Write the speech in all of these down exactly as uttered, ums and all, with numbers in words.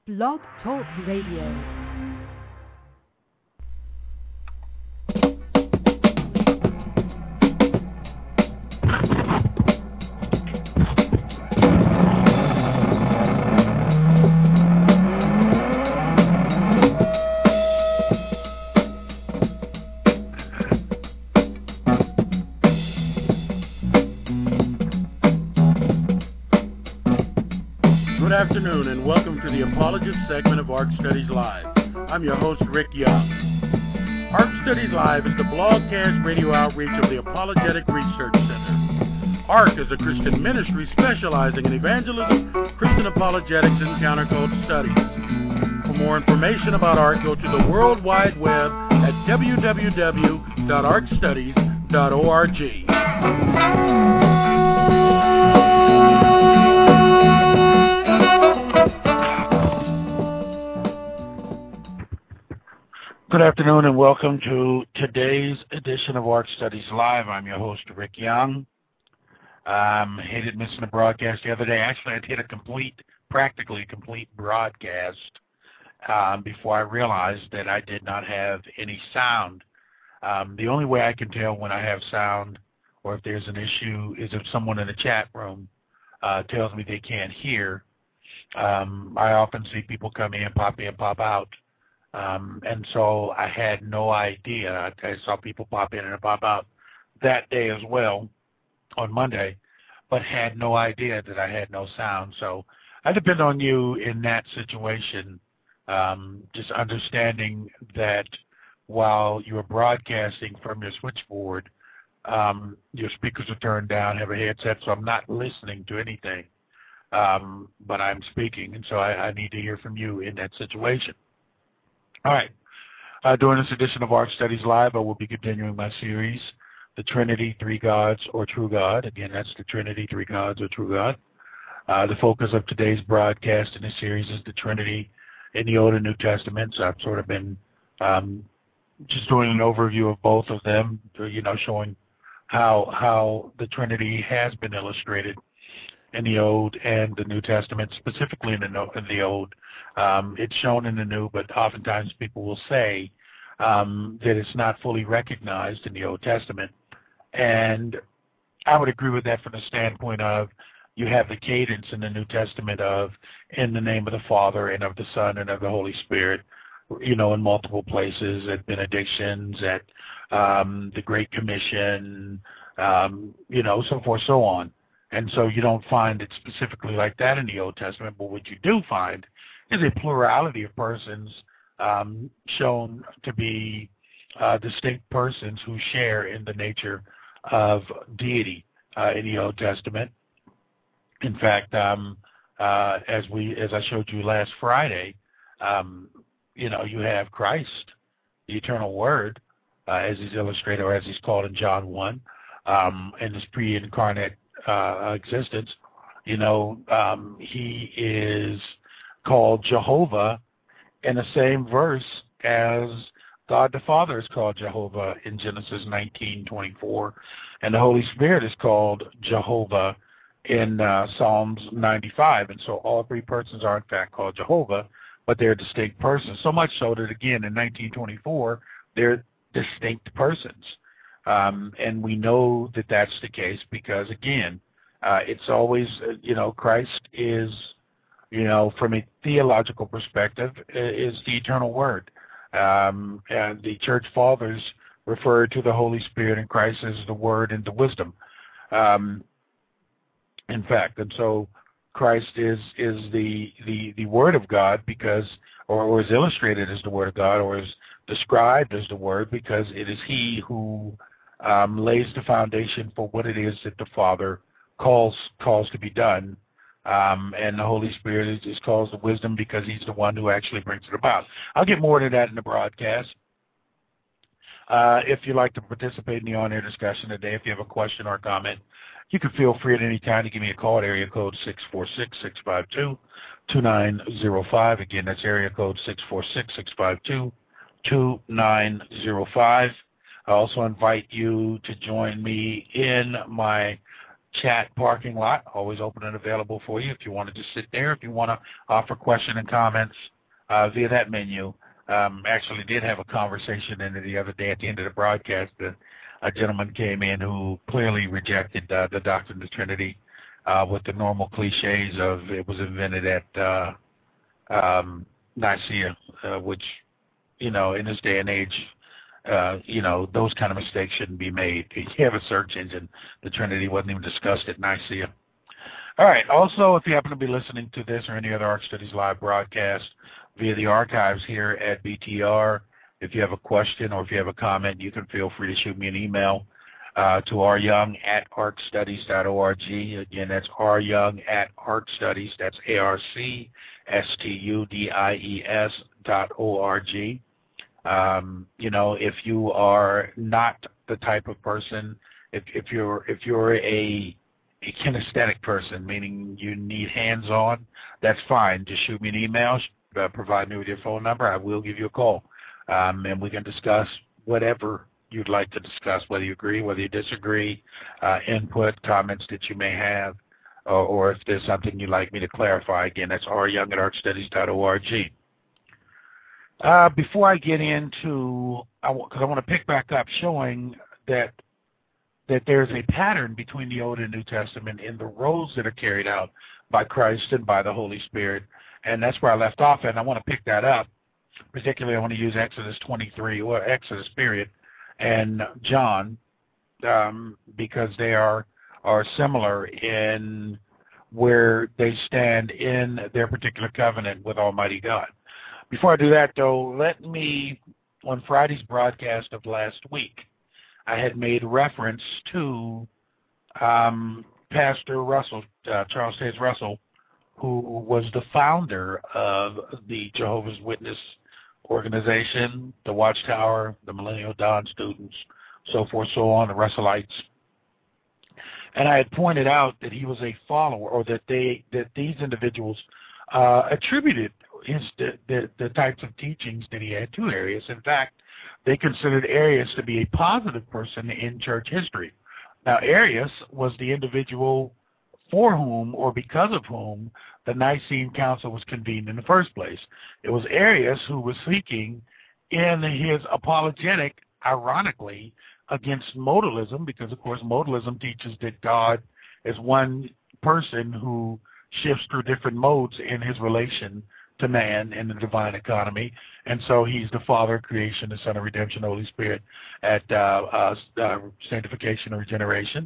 Blog Talk Radio. Good afternoon and welcome to the Apologist segment of Ark Studies Live. I'm your host, Rick Young. Ark Studies Live is the broadcast radio outreach of the Apologetic Research Center. Ark is a Christian ministry specializing in evangelism, Christian apologetics, and counterculture studies. For more information about Ark, go to the World Wide Web at w w w dot ark studies dot org. Good afternoon and welcome to today's edition of Ark Studies Live. I'm your host, Rick Young. Um, hated missing the broadcast the other day. Actually, I'd hit a complete, practically complete broadcast um, before I realized that I did not have any sound. Um, the only way I can tell when I have sound or if there's an issue is if someone in the chat room uh, tells me they can't hear. Um, I often see people come in, pop in, pop out. Um, and so I had no idea. I, I saw people pop in and pop out that day as well on Monday, but had no idea that I had no sound. So I depend on you in that situation, um, just understanding that while you're broadcasting from your switchboard, um, your speakers are turned down, have a headset, so I'm not listening to anything, um, but I'm speaking, and so I, I need to hear from you in that situation. All right. Uh, during this edition of Ark Studies Live, I will be continuing my series, The Trinity, Three Gods, or True God. Again, that's The Trinity, Three Gods, or True God. Uh, the focus of today's broadcast in this series is the Trinity in the Old and New Testaments. I've sort of been um, just doing an overview of both of them, you know, showing how how the Trinity has been illustrated in the Old and the New Testament, specifically in the, no, in the Old. Um, it's shown in the New, but oftentimes people will say um, that it's not fully recognized in the Old Testament. And I would agree with that from the standpoint of you have the cadence in the New Testament of in the name of the Father and of the Son and of the Holy Spirit, you know, in multiple places, at benedictions, at um, the Great Commission, um, you know, so forth, so on. And so you don't find it specifically like that in the Old Testament, but what you do find is a plurality of persons um, shown to be uh, distinct persons who share in the nature of deity uh, in the Old Testament. In fact, um, uh, as we, as I showed you last Friday, um, you know, you have Christ, the eternal Word, uh, as he's illustrated, or as he's called in John one, um, in his pre-incarnate Uh, existence. You know, um, he is called Jehovah in the same verse as God the Father is called Jehovah in Genesis nineteen twenty-four, and the Holy Spirit is called Jehovah in uh, Psalms ninety-five. And so all three persons are in fact called Jehovah, but they're distinct persons. So much so that again in nineteen twenty-four they're distinct persons. Um, and we know that that's the case because, again, uh, it's always, uh, you know, Christ is, you know, from a theological perspective, is the eternal Word. Um, and the church fathers refer to the Holy Spirit and Christ as the Word and the wisdom. Um, in fact, and so Christ is is the, the, the Word of God because, or, or is illustrated as the Word of God, or is described as the Word because it is He who Um, lays the foundation for what it is that the Father calls calls to be done, um, and the Holy Spirit is, is calls the wisdom because He's the one who actually brings it about. I'll get more to that in the broadcast. Uh, if you'd like to participate in the on-air discussion today, if you have a question or a comment, you can feel free at any time to give me a call at area code six four six, six five two, two nine zero five. Again, that's area code six four six, six five two, two nine zero five. I also invite you to join me in my chat parking lot, always open and available for you if you want to just sit there, if you want to offer question and comments uh, via that menu. Um, actually did have a conversation in it the other day at the end of the broadcast. Uh, a gentleman came in who clearly rejected uh, the doctrine of the Trinity uh, with the normal cliches of it was invented at uh, um, Nicaea, uh, which, you know, in this day and age, uh, you know, those kind of mistakes shouldn't be made. You have a search engine. The Trinity wasn't even discussed at Nicaea. All right. Also, if you happen to be listening to this or any other Ark Studies Live broadcast via the archives here at B T R, if you have a question or if you have a comment, you can feel free to shoot me an email uh, to ryoung at arkstudies dot org. Again, that's ryoung at arkstudies. That's A R C S T U D I E S dot O R G. Um, you know, if you are not the type of person, if, if you're if you're a a kinesthetic person, meaning you need hands-on, that's fine. Just shoot me an email, uh, provide me with your phone number. I will give you a call, um, and we can discuss whatever you'd like to discuss, whether you agree, whether you disagree, uh, input, comments that you may have, or, or if there's something you'd like me to clarify. Again, that's ryoung at arkstudies dot org. Uh, before I get into, because I want to pick back up showing that that there's a pattern between the Old and New Testament in the roles that are carried out by Christ and by the Holy Spirit, and that's where I left off, and I want to pick that up. Particularly, I want to use Exodus twenty-three, or Exodus, period, and John, um, because they are are similar in where they stand in their particular covenant with Almighty God. Before I do that, though, let me, on Friday's broadcast of last week, I had made reference to um, Pastor Russell, uh, Charles Taze Russell, who was the founder of the Jehovah's Witness organization, the Watchtower, the Millennial Dawn students, so forth, so on, the Russellites. And I had pointed out that he was a follower, or that they that these individuals uh, attributed his the, the, the types of teachings that he had to Arius. In fact, they considered Arius to be a positive person in church history. Now, Arius was the individual for whom, or because of whom, the Nicene Council was convened in the first place. It was Arius who was seeking, in his apologetic, ironically, against modalism, because, of course, modalism teaches that God is one person who shifts through different modes in his relation to man in the divine economy, and so he's the Father of creation, the Son of redemption, the Holy Spirit at uh, uh, uh, sanctification or regeneration,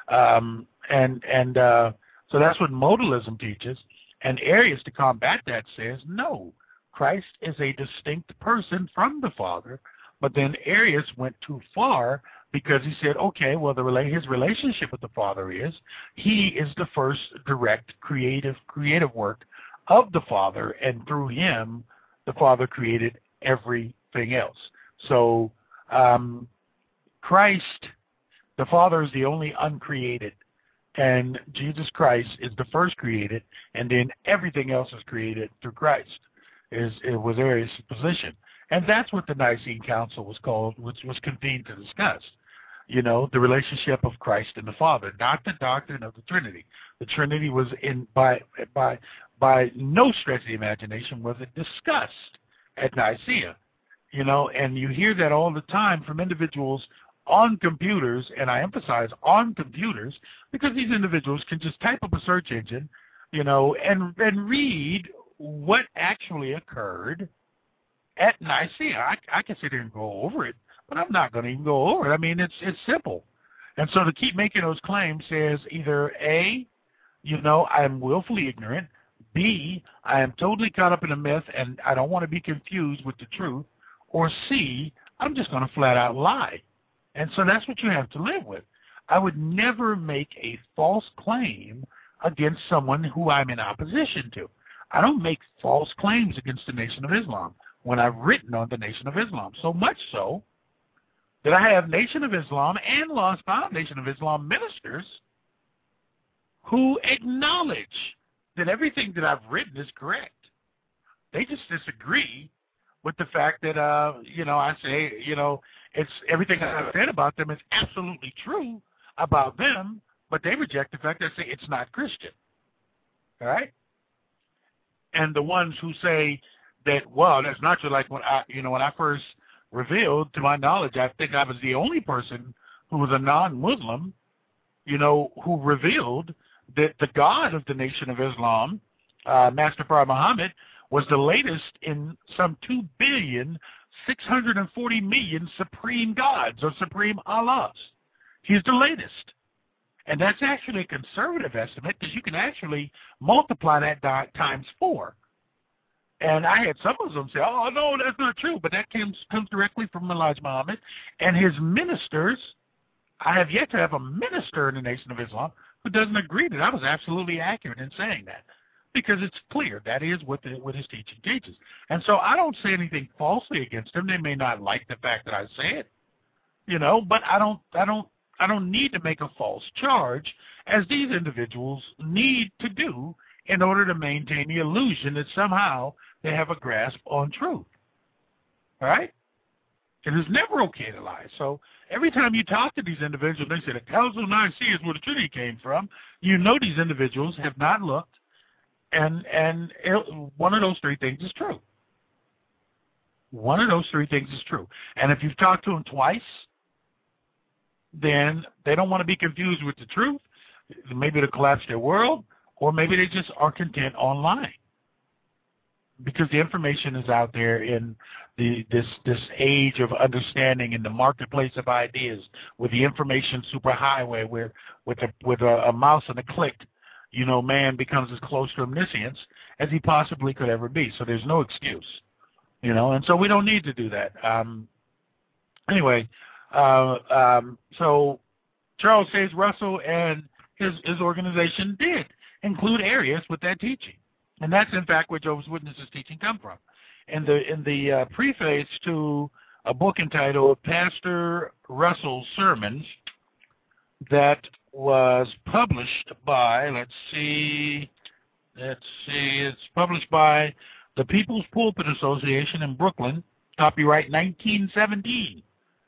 um, and and uh, so that's what modalism teaches. And Arius, to combat that, says no, Christ is a distinct person from the Father. But then Arius went too far, because he said, okay, well, the his relationship with the Father is he is the first direct creative creative work of the Father, and through him, the Father created everything else. So um, Christ, the Father, is the only uncreated, and Jesus Christ is the first created, and then everything else is created through Christ, is it was Arius' position. And that's what the Nicene Council was called, which was convened to discuss, you know, the relationship of Christ and the Father, not the doctrine of the Trinity. The Trinity was in by by by no stretch of the imagination was it discussed at Nicaea, you know, and you hear that all the time from individuals on computers, and I emphasize on computers, because these individuals can just type up a search engine, you know, and and read what actually occurred at Nicaea. I, I can sit here and go over it, but I'm not going to even go over it. I mean, it's it's simple. And so to keep making those claims says either A, you know, I'm willfully ignorant, B, I am totally caught up in a myth and I don't want to be confused with the truth, or C, I'm just going to flat out lie. And so that's what you have to live with. I would never make a false claim against someone who I'm in opposition to. I don't make false claims against the Nation of Islam when I've written on the Nation of Islam. So much so that I have Nation of Islam and Lost Bound Nation of Islam ministers who acknowledge that everything that I've written is correct. They just disagree with the fact that, uh, you know, I say, you know, it's everything I've said about them is absolutely true about them, but they reject the fact that say it's not Christian. All right? And the ones who say that, well, that's not true, like when I, you know, when I first revealed, to my knowledge, I think I was the only person who was a non-Muslim, you know, who revealed that the God of the Nation of Islam, uh, Master Farah Muhammad, was the latest in some two billion six hundred forty million supreme gods or supreme Allahs. He's the latest. And that's actually a conservative estimate because you can actually multiply that times four. And I had some of them say, oh, no, that's not true. But that comes, comes directly from Elijah Muhammad and his ministers. I have yet to have a minister in the Nation of Islam who doesn't agree that I was absolutely accurate in saying that, because it's clear that is what, the, what his teaching teaches. And so I don't say anything falsely against them. They may not like the fact that I say it, you know, but I don't, I don't, I don't need to make a false charge, as these individuals need to do in order to maintain the illusion that somehow they have a grasp on truth. All right? It is never okay to lie. So every time you talk to these individuals, they say the Council of Nicaea is where the Trinity came from. You know these individuals have not looked, and and one of those three things is true. One of those three things is true. And if you've talked to them twice, then they don't want to be confused with the truth. Maybe to collapse their world, or maybe they just are content on lying. Because the information is out there in the this this age of understanding in the marketplace of ideas, with the information superhighway, where with a with a, a mouse and a click, you know, man becomes as close to omniscience as he possibly could ever be. So there's no excuse, you know, and so we don't need to do that. Um, anyway, uh, um, so Charles Taze Russell and his his organization did include areas with that teaching. And that's, in fact, where Jehovah's Witnesses teaching come from. In the in the uh, preface to a book entitled Pastor Russell's Sermons that was published by, let's see, let's see, it's published by the People's Pulpit Association in Brooklyn, copyright nineteen seventeen.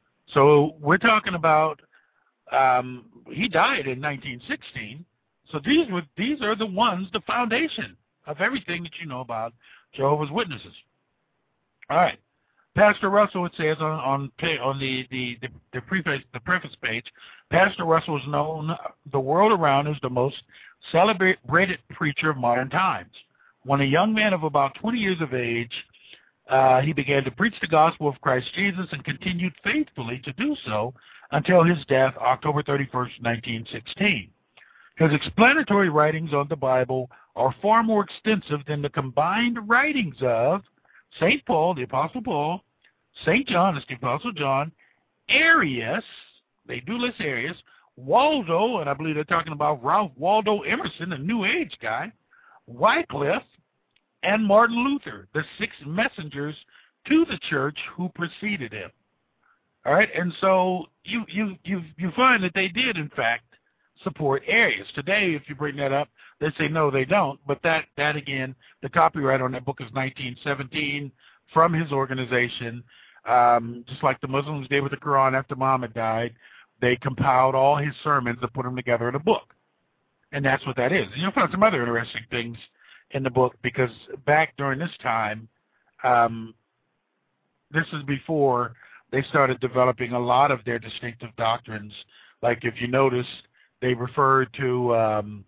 So we're talking about, um, he died in nineteen sixteen. So these were these are the ones, the foundation of everything that you know about Jehovah's Witnesses. All right, Pastor Russell, it says on on, on the, the, the, the, preface, the preface page, Pastor Russell is known the world around as the most celebrated preacher of modern times. When a young man of about twenty years of age, uh, he began to preach the gospel of Christ Jesus and continued faithfully to do so until his death, October thirty-first, nineteen sixteen. His explanatory writings on the Bible are far more extensive than the combined writings of Saint Paul, the Apostle Paul, Saint John, that's the Apostle John, Arius, they do list Arius, Waldo, and I believe they're talking about Ralph Waldo Emerson, a New Age guy, Wycliffe, and Martin Luther, the six messengers to the church who preceded him. All right, and so you you you you find that they did, in fact, support Arius. Today, if you bring that up, they say no, they don't. But that, that again, the copyright on that book is nineteen seventeen from his organization. Um, just like the Muslims did with the Quran after Muhammad died, they compiled all his sermons and put them together in a book. And that's what that is. And you'll find some other interesting things in the book, because back during this time, um, this is before they started developing a lot of their distinctive doctrines. Like if you notice, they referred to um,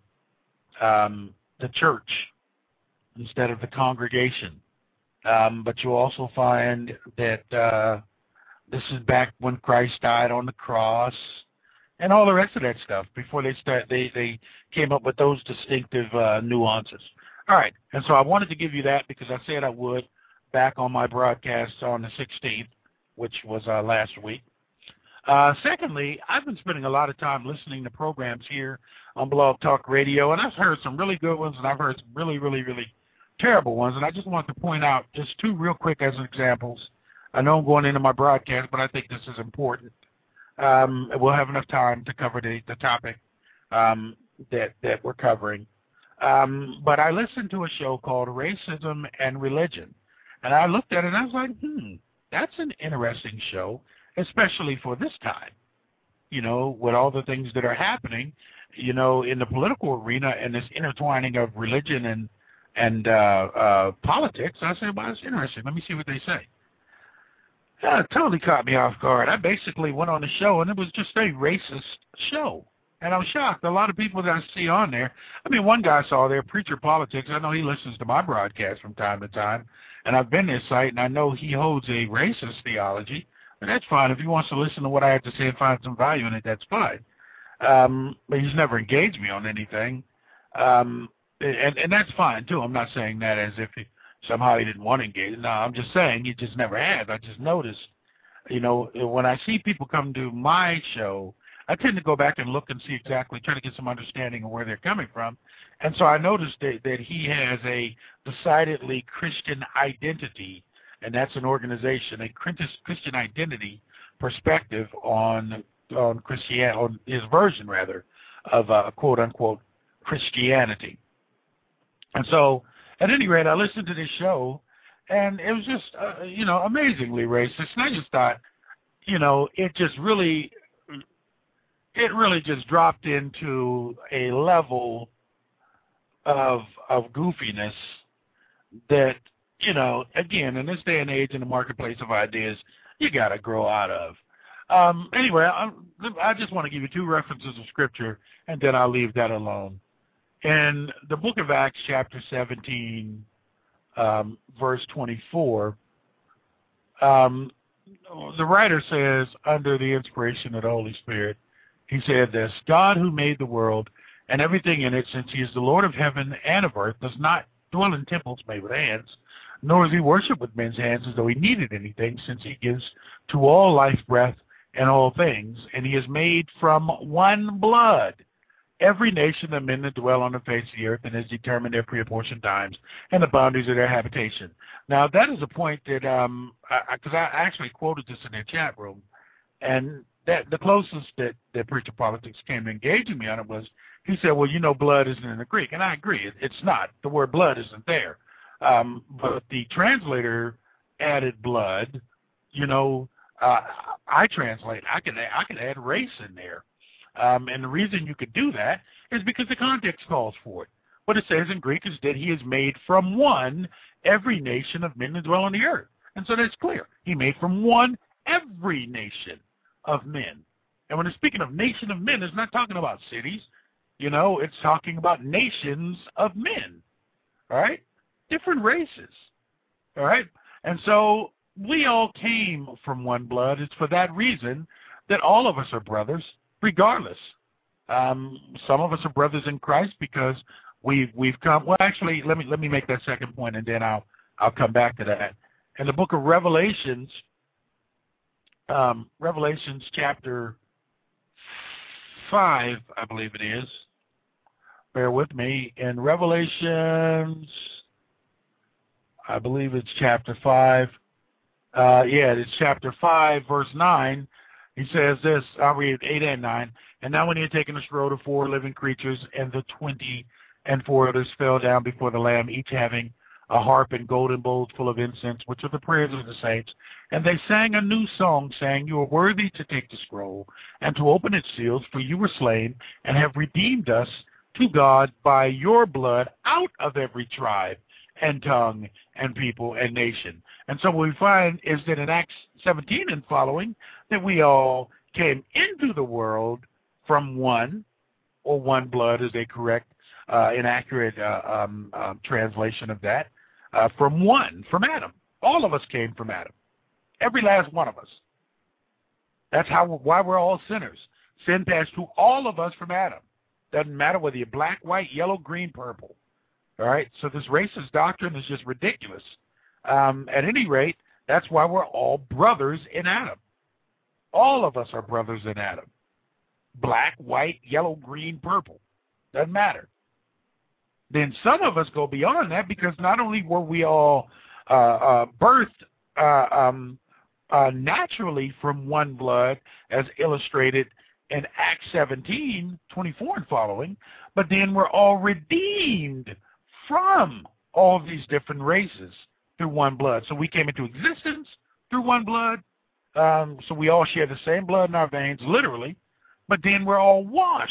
um, the church instead of the congregation. Um, but you also find that uh, this is back when Christ died on the cross and all the rest of that stuff before they start. They, they came up with those distinctive uh, nuances. All right, and so I wanted to give you that because I said I would back on my broadcast on the sixteenth, which was uh, last week. Uh, secondly, I've been spending a lot of time listening to programs here on Blog Talk Radio, and I've heard some really good ones, and I've heard some really, really, really terrible ones, and I just want to point out just two real quick as examples. I know I'm going into my broadcast, but I think this is important. Um, we'll have enough time to cover the, the topic um, that, that we're covering. Um, but I listened to a show called Racism and Religion, and I looked at it, and I was like, hmm, that's an interesting show, especially for this time, you know, with all the things that are happening. you know, in the political arena and this intertwining of religion and and uh, uh, politics, I said, well, it's interesting. Let me see what they say. Uh, it totally caught me off guard. I basically went on the show, and it was just a racist show. And I was shocked. A lot of people that I see on there, I mean, one guy I saw there, Preacher Politics, I know he listens to my broadcast from time to time, and I've been to his site, and I know he holds a racist theology, and that's fine. If he wants to listen to what I have to say and find some value in it, that's fine. Um, but he's never engaged me on anything, um, and, and that's fine, too. I'm not saying that as if he, somehow he didn't want to engage. No, I'm just saying he just never has. I just noticed, you know, when I see people come to my show, I tend to go back and look and see exactly, try to get some understanding of where they're coming from. And so I noticed that, that he has a decidedly Christian identity, and that's an organization, a Christian identity perspective on on Christianity, on his version, rather, of uh, quote-unquote Christianity. And so, at any rate, I listened to this show, and it was just, uh, you know, amazingly racist. And I just thought, you know, it just really, it really just dropped into a level of of goofiness that, you know, again, in this day and age in the marketplace of ideas, you got to grow out of. Um, anyway, I, I just want to give you two references of Scripture, and then I'll leave that alone. In the book of Acts, chapter seventeen, um, verse twenty-four, um, the writer says, under the inspiration of the Holy Spirit, he said this: God, who made the world and everything in it, since he is the Lord of heaven and of earth, does not dwell in temples made with hands, nor is he worshipped with men's hands as though he needed anything, since he gives to all life, breath, and all things, and he has made from one blood every nation of men that dwell on the face of the earth, and has determined their pre-apportioned times and the boundaries of their habitation. Now, that is a point that, um, because I, I actually quoted this in their chat room, and that the closest that, that Preacher Politics came to engaging me on it was, he said, well, you know, blood isn't in the Greek. And I agree, it, it's not. The word blood isn't there. Um, but the translator added blood. You know, uh, I translate, I can, I can add race in there. Um, and the reason you could do that is because the context calls for it. What it says in Greek is that he has made from one every nation of men that dwell on the earth. And so that's clear. He made from one every nation of men. And when it's speaking of nation of men, it's not talking about cities. You know, it's talking about nations of men. All right? Different races. All right? And so we all came from one blood. It's for that reason that all of us are brothers, regardless. Um, some of us are brothers in Christ because we've we've come. Well, actually, let me let me make that second point, and then I'll I'll come back to that. In the book of Revelations, um, Revelations chapter five, I believe it is. Bear with me. In Revelations, I believe it's chapter five. Uh, yeah, it's chapter five, verse nine. He says this, I'll read eight and nine. And now when he had taken a scroll, the four living creatures and the twenty and four others fell down before the Lamb, each having a harp and golden bowls full of incense, which are the prayers of the saints. And they sang a new song, saying, you are worthy to take the scroll and to open its seals, for you were slain and have redeemed us to God by your blood out of every tribe and tongue and people and nation. And so what we find is that in Acts seventeen and following, that we all came into the world from one, or one blood is a correct, uh, inaccurate uh, um, um, translation of that, uh, from one, from Adam. All of us came from Adam. Every last one of us. That's how why we're all sinners. Sin passed through all of us from Adam. Doesn't matter whether you're black, white, yellow, green, purple. All right? So this racist doctrine is just ridiculous. Um, at any rate, that's why we're all brothers in Adam. All of us are brothers in Adam. Black, white, yellow, green, purple. Doesn't matter. Then some of us go beyond that because not only were we all uh, uh, birthed uh, um, uh, naturally from one blood, as illustrated in Acts seventeen, twenty-four and following, but then we're all redeemed from all of these different races through one blood. So we came into existence through one blood. Um, so we all share the same blood in our veins, literally, but then we're all washed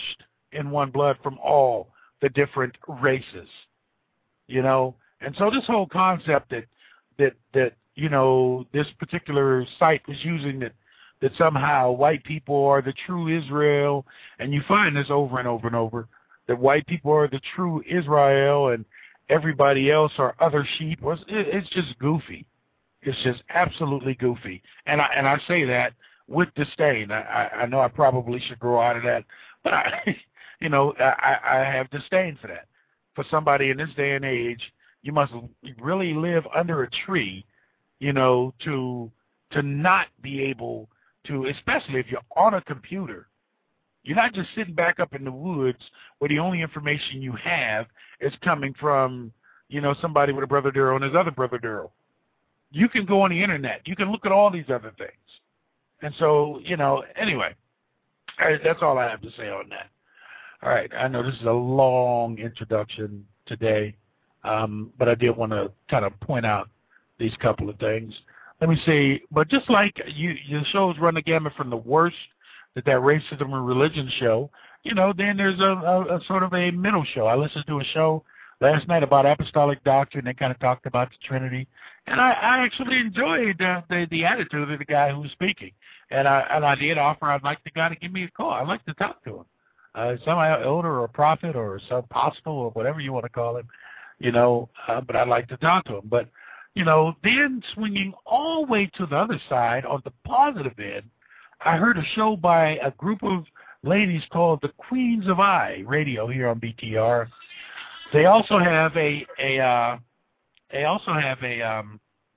in one blood from all the different races, you know. And so this whole concept that that that you know this particular site was using that that somehow white people are the true Israel, and you find this over and over and over, that white people are the true Israel and everybody else are other sheep. Was it, it's just goofy. It's just absolutely goofy. And I and I say that with disdain. I, I know I probably should grow out of that, but I, you know, I, I have disdain for that. For somebody in this day and age, you must really live under a tree, you know, to to not be able to, especially if you're on a computer. You're not just sitting back up in the woods where the only information you have is coming from, you know, somebody with a brother Daryl and his other brother Daryl. You can go on the internet. You can look at all these other things. And so, you know, anyway, I, that's all I have to say on that. All right, I know this is a long introduction today, um, but I did want to kind of point out these couple of things. Let me see, but just like you, your shows run the gamut from the worst, that that racism and religion show, you know, then there's a, a, a sort of a middle show. I listened to a show last night about apostolic doctrine. They kind of talked about the Trinity, and I, I actually enjoyed uh, the the attitude of the guy who was speaking. And I and I did offer I'd like the guy to give me a call. I'd like to talk to him. Uh, some elder or a prophet or some apostle or whatever you want to call him, you know. Uh, but I'd like to talk to him. But you know, then swinging all the way to the other side on the positive end, I heard a show by a group of ladies called the Queens of I Radio here on B T R. They also have a a uh, they also have a um,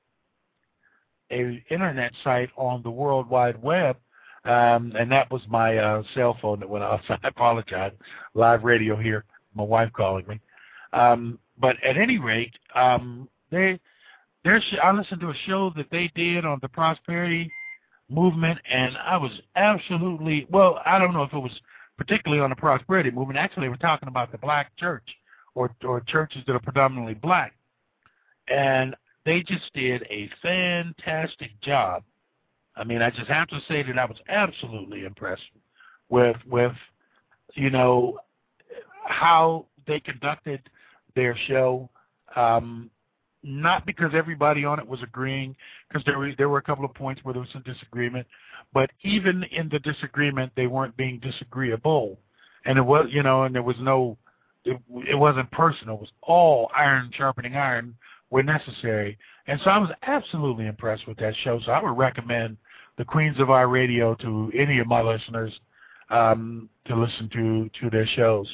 a internet site on the World Wide Web, um, and that was my uh, cell phone that went off. So I apologize. Live radio here. My wife calling me. Um, but at any rate, um, they there's I listened to a show that they did on the prosperity movement, and I was absolutely well. I don't know if it was particularly on the prosperity movement. Actually, we're talking about the black church. Or, or churches that are predominantly black. And they just did a fantastic job. I mean, I just have to say that I was absolutely impressed with, with you know, how they conducted their show. Um, not because everybody on it was agreeing, because there were, there were a couple of points where there was some disagreement, but even in the disagreement, they weren't being disagreeable. And it was, you know, and there was no, It, it wasn't personal. It was all iron sharpening iron where necessary. And so I was absolutely impressed with that show. So I would recommend the Queens of I Radio to any of my listeners um, to listen to, to their shows.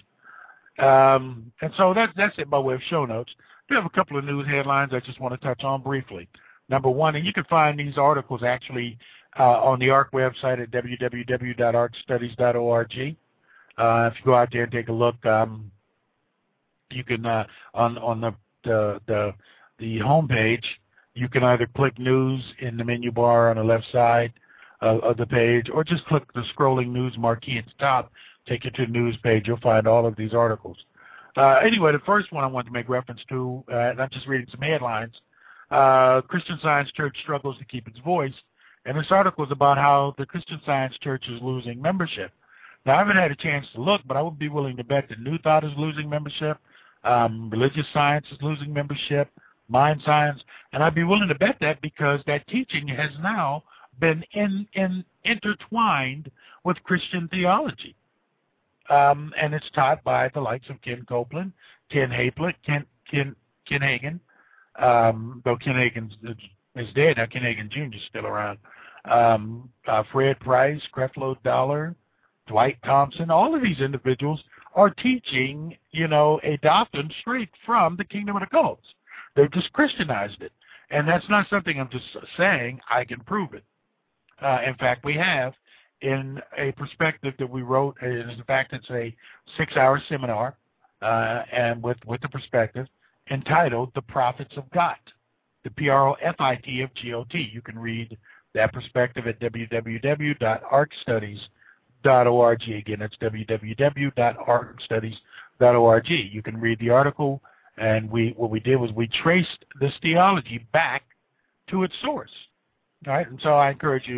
Um, and so that, that's it by way of show notes. We have a couple of news headlines I just want to touch on briefly. Number one, and you can find these articles actually uh, on the A R C website at w w w dot arc studies dot org. Uh, if you go out there and take a look, um, you can uh, on on the the the, the homepage, you can either click news in the menu bar on the left side of, of the page, or just click the scrolling news marquee at the top, take you to the news page. You'll find all of these articles. Uh, anyway, the first one I want to make reference to, uh, and I'm just reading some headlines. Uh, Christian Science Church struggles to keep its voice, and this article is about how the Christian Science Church is losing membership. Now, I haven't had a chance to look, but I would be willing to bet that New Thought is losing membership. Um, religious science is losing membership, mind science, and I'd be willing to bet that because that teaching has now been in, in intertwined with Christian theology. Um, and it's taught by the likes of Ken Copeland, Ken Haplet, Ken, Ken, Ken Hagin, um, though Ken Hagin is dead, now Ken Hagin Junior is still around, um, uh, Fred Price, Creflo Dollar, Dwight Thompson. All of these individuals are teaching, you know, a doctrine straight from the kingdom of the cults. They've just Christianized it. And that's not something I'm just saying. I can prove it. Uh, in fact, we have in a perspective that we wrote, and in fact, it's a six-hour seminar, uh, and with, with the perspective, entitled The Prophets of God, the P R O F I T of G O T. You can read that perspective at w w w dot arc studies dot org. Again, that's w w w dot arc studies dot org. You can read the article, and we what we did was we traced this theology back to its source. All right, and so I encourage you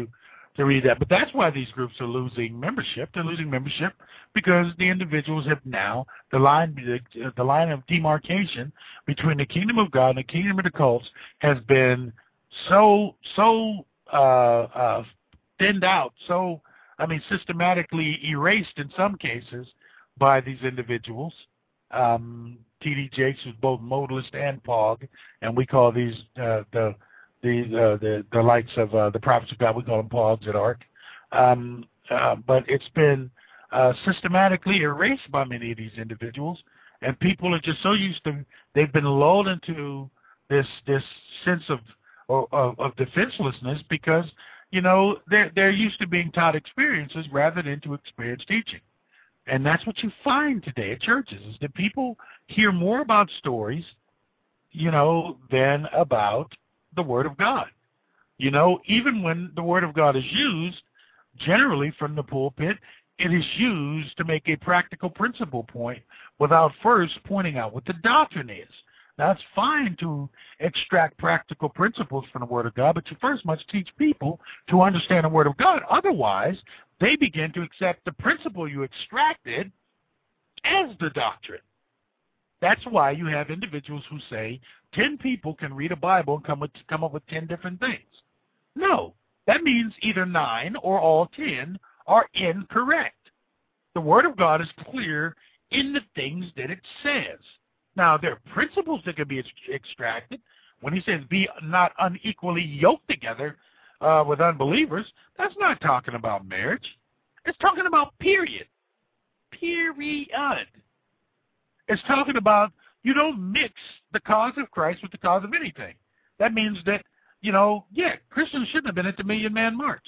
to read that. But that's why these groups are losing membership. They're losing membership because the individuals have now, the line the, the line of demarcation between the kingdom of God and the kingdom of the cults has been so, so uh, uh, thinned out, so, I mean, systematically erased in some cases by these individuals. Um, T D Jakes was both modalist and P O G, and we call these uh, the the, uh, the the likes of uh, the prophets of God. We call them P O Gs at ARC. Um, uh, but it's been uh, systematically erased by many of these individuals, and people are just so used to. They've been lulled into this this sense of of, of defenselessness because you know they're they're used to being taught experiences rather than to experience teaching. And that's what you find today at churches, is that people hear more about stories, you know, than about the Word of God. You know, even when the Word of God is used, generally from the pulpit, it is used to make a practical principle point without first pointing out what the doctrine is. Now, it's fine to extract practical principles from the Word of God, but you first must teach people to understand the Word of God. Otherwise, they begin to accept the principle you extracted as the doctrine. That's why you have individuals who say ten people can read a Bible and come, with, come up with ten different things. No, that means either nine or all ten are incorrect. The Word of God is clear in the things that it says. Now, there are principles that can be extracted. When he says be not unequally yoked together uh, with unbelievers, that's not talking about marriage. It's talking about period. Period. It's talking about you don't mix the cause of Christ with the cause of anything. That means that, you know, yeah, Christians shouldn't have been at the Million Man March.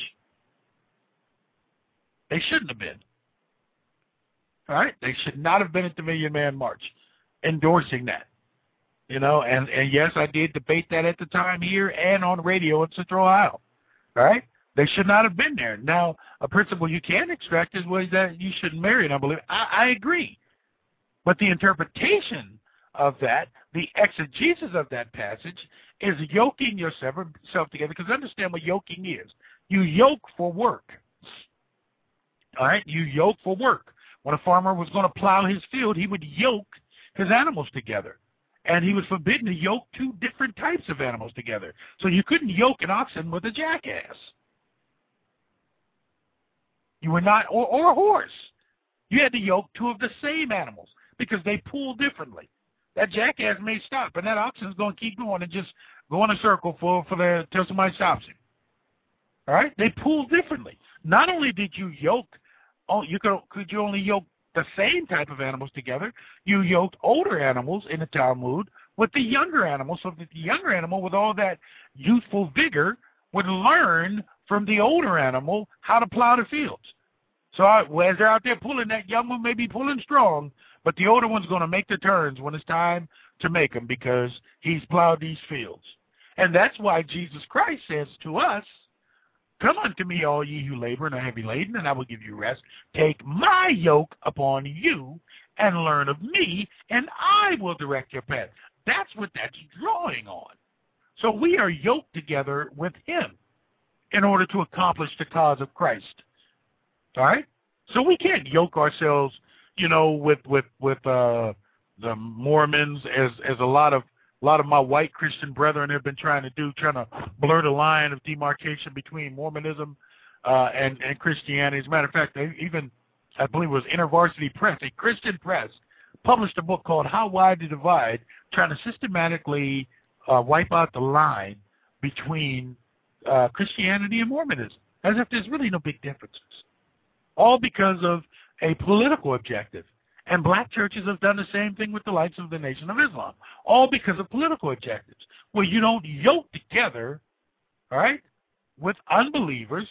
They shouldn't have been. All right? They should not have been at the Million Man March endorsing that. You know, and, and yes, I did debate that at the time here and on radio in Central Ohio. All right? They should not have been there. Now, a principle you can extract is was that you shouldn't marry an unbeliever. I, I agree. But the interpretation of that, the exegesis of that passage, is yoking yourself together. Because understand what yoking is. You yoke for work. All right? You yoke for work. When a farmer was going to plow his field, he would yoke his animals together. And he was forbidden to yoke two different types of animals together. So you couldn't yoke an oxen with a jackass. You were not, or, or a horse. You had to yoke two of the same animals because they pull differently. That jackass may stop, and that oxen's going to keep going and just go in a circle for, for the, until somebody stops him. All right? They pull differently. Not only did you yoke, oh, you could, could you only yoke the same type of animals together, you yoked older animals in the Talmud with the younger animals, so that the younger animal with all that youthful vigor would learn from the older animal how to plow the fields. So well, as they're out there pulling, that young one may be pulling strong, but the older one's going to make the turns when it's time to make them because he's plowed these fields. And that's why Jesus Christ says to us, come unto me, all ye who labor and are heavy laden, and I will give you rest. Take my yoke upon you and learn of me, and I will direct your path. That's what that's drawing on. So we are yoked together with him in order to accomplish the cause of Christ. All right? So we can't yoke ourselves, you know, with with with uh, the Mormons, as as a lot of a lot of my white Christian brethren have been trying to do, trying to blur the line of demarcation between Mormonism uh, and and Christianity. As a matter of fact, they even, I believe it was InterVarsity Press, a Christian press, published a book called How Wide the Divide, trying to systematically uh, wipe out the line between uh, Christianity and Mormonism, as if there's really no big differences, all because of a political objective. And black churches have done the same thing with the likes of the Nation of Islam, all because of political objectives, where you don't yoke together, all right, with unbelievers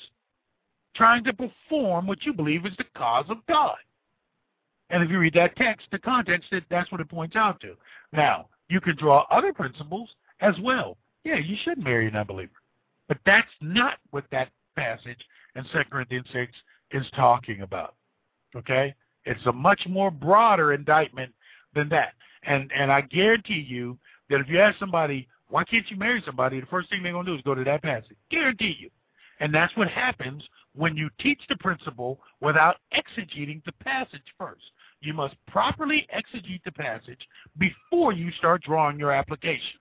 trying to perform what you believe is the cause of God. And if you read that text, the context, that's what it points out to. Now, you can draw other principles as well. Yeah, you should marry an unbeliever. But that's not what that passage in Second Corinthians six is talking about, okay? It's a much more broader indictment than that. And and I guarantee you that if you ask somebody, why can't you marry somebody, the first thing they're going to do is go to that passage. Guarantee you. And that's what happens when you teach the principle without exegeting the passage first. You must properly exegete the passage before you start drawing your applications.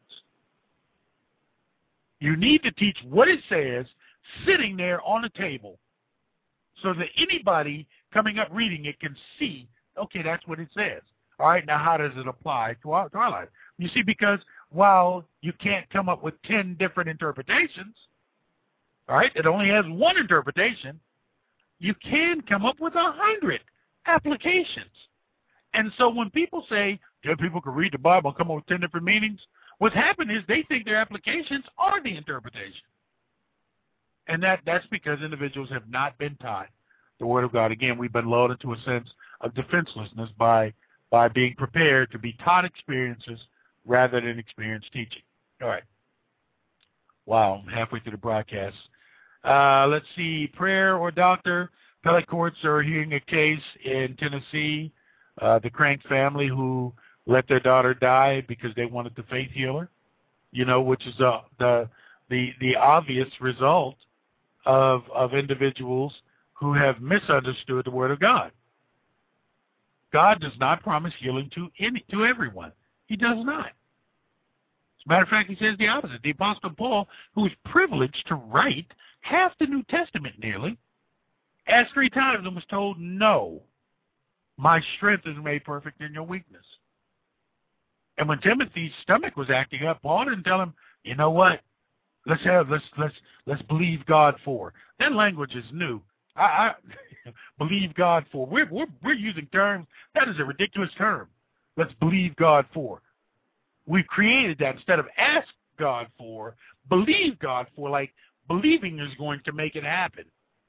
You need to teach what it says sitting there on the table so that anybody coming up reading it can see, okay, that's what it says. All right, now how does it apply to our, to our life? You see, because while you can't come up with ten different interpretations, all right, it only has one interpretation, you can come up with a hundred applications. And so when people say, ten people can read the Bible and come up with ten different meanings, what's happened is they think their applications are the interpretation. And that, that's because individuals have not been taught the Word of God. Again, we've been lulled into a sense of defenselessness by, by being prepared to be taught experiences rather than experienced teaching. All right. Wow, I'm halfway through the broadcast. Uh, let's see, prayer or doctor. Appellate courts are hearing a case in Tennessee. Uh, the Crank family who let their daughter die because they wanted the faith healer, you know, which is uh, the the the obvious result of of individuals who have misunderstood the Word of God. God does not promise healing to any to everyone. He does not. As a matter of fact, he says the opposite. The Apostle Paul, who was privileged to write half the New Testament nearly, asked three times and was told, no, my strength is made perfect in your weakness. And when Timothy's stomach was acting up, Paul didn't tell him, you know what, let's have, let's, let's, let's believe God for. That language is new. I, I believe God for. We're, we're, we're using terms, that is a ridiculous term. Let's believe God for. We've created that instead of ask God for, believe God for, like believing is going to make it happen.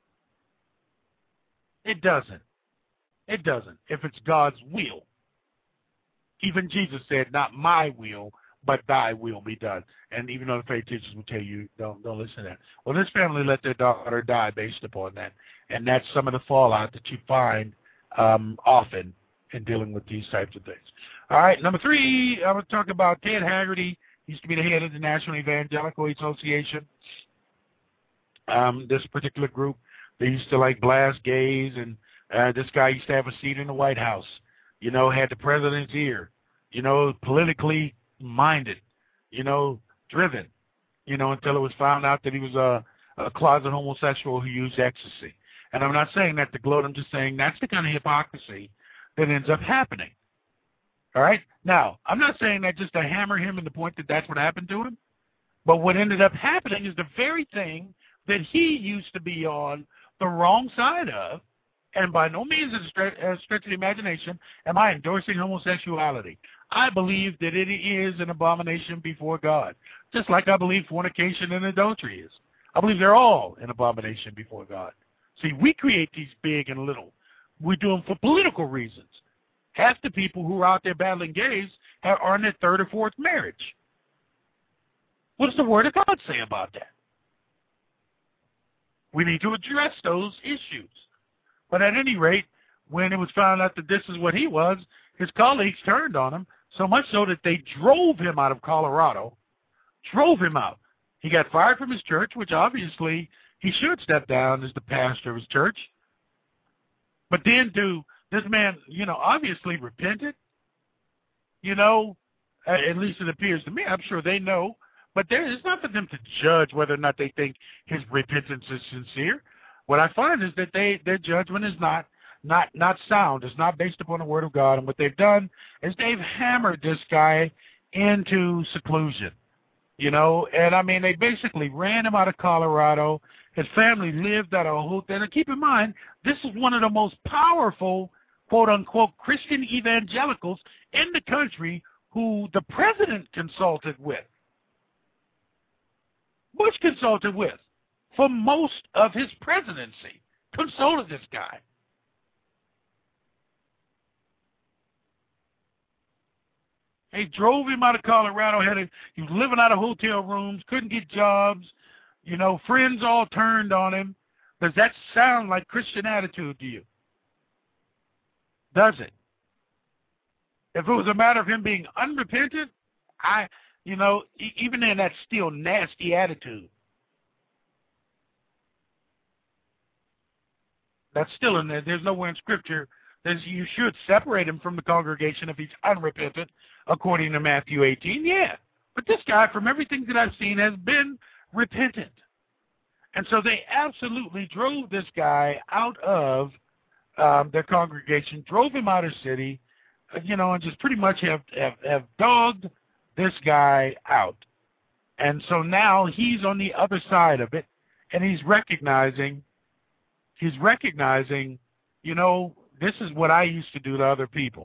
It doesn't. It doesn't, if it's God's will. Even Jesus said, not my will, but thy will be done. And even though the faith teachers will tell you, don't, don't listen to that. Well, this family let their daughter die based upon that. And that's some of the fallout that you find um, often in dealing with these types of things. All right, number three, I'm going to talk about Ted Haggerty. He used to be the head of the National Evangelical Association. Um, this particular group, they used to like blast gays, and uh, this guy used to have a seat in the White House, you know, had the president's ear, you know, politically minded, you know, driven, you know, until it was found out that he was a, a closet homosexual who used ecstasy. And I'm not saying that to gloat, I'm just saying that's the kind of hypocrisy that ends up happening. All right? Now, I'm not saying that just to hammer him in the point that that's what happened to him, but what ended up happening is the very thing that he used to be on the wrong side of, and by no means a stretch, a stretch of the imagination am I endorsing homosexuality. I believe that it is an abomination before God, just like I believe fornication and adultery is. I believe they're all an abomination before God. See, we create these big and little. We do them for political reasons. Half the people who are out there battling gays are in their third or fourth marriage. What does the Word of God say about that? We need to address those issues. But at any rate, when it was found out that this is what he was, his colleagues turned on him, so much so that they drove him out of Colorado, drove him out. He got fired from his church, which obviously he should step down as the pastor of his church. But then to this man, you know, obviously repented, you know, at least it appears to me. I'm sure they know. But there, it's not for them to judge whether or not they think his repentance is sincere. What I find is that they their judgment is not not not sound. It's not based upon the Word of God. And what they've done is they've hammered this guy into seclusion, you know. And, I mean, they basically ran him out of Colorado. His family lived out of a hotel. And keep in mind, this is one of the most powerful, quote-unquote, Christian evangelicals in the country who the president consulted with. Bush consulted with for most of his presidency. Consulted this guy. They drove him out of Colorado. Had a, he was living out of hotel rooms, couldn't get jobs. You know, friends all turned on him. Does that sound like Christian attitude to you? Does it? If it was a matter of him being unrepentant, I, you know, e even in that still nasty attitude. That's still in there. There's nowhere in Scripture that you should separate him from the congregation if he's unrepentant, according to Matthew eighteen. Yeah, but this guy, from everything that I've seen, has been repentant. And so they absolutely drove this guy out of um, their congregation, drove him out of the city, uh, you know, and just pretty much have, have, have dogged this guy out. And so now he's on the other side of it, and he's recognizing, he's recognizing, you know, this is what I used to do to other people.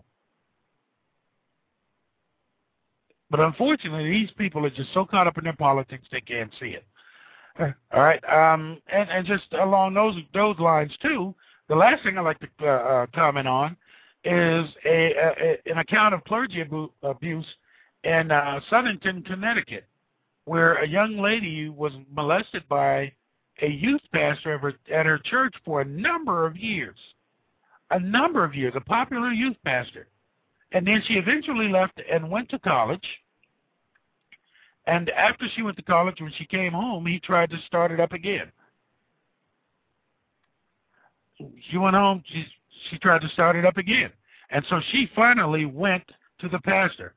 But unfortunately, these people are just so caught up in their politics they can't see it. All right, um, and, and just along those those lines too, the last thing I'd like to uh, uh, comment on is a, a, an account of clergy abu abuse in uh, Southington, Connecticut, where a young lady was molested by a youth pastor at her, at her church for a number of years, a number of years, a popular youth pastor. And then she eventually left and went to college. And after she went to college, when she came home, he tried to start it up again. She went home, she, she tried to start it up again. And so she finally went to the pastor.